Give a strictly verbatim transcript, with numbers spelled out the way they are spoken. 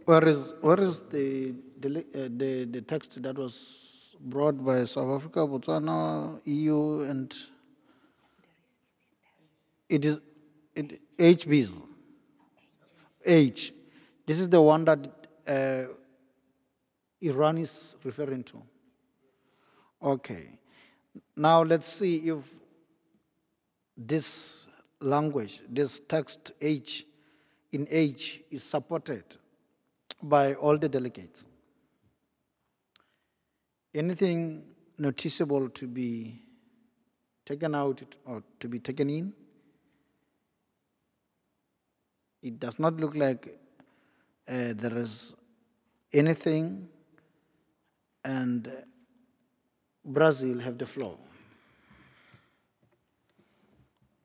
Where is where is the the li- uh, the, the text that was brought by South Africa, Botswana, E U, and it is it H Bs H. This is the one that uh, Iran is referring to. Okay. Now let's see if this language, this text H in H is supported by all the delegates. Anything noticeable to be taken out or to be taken in? It does not look like uh, there is anything, and Brazil have the floor.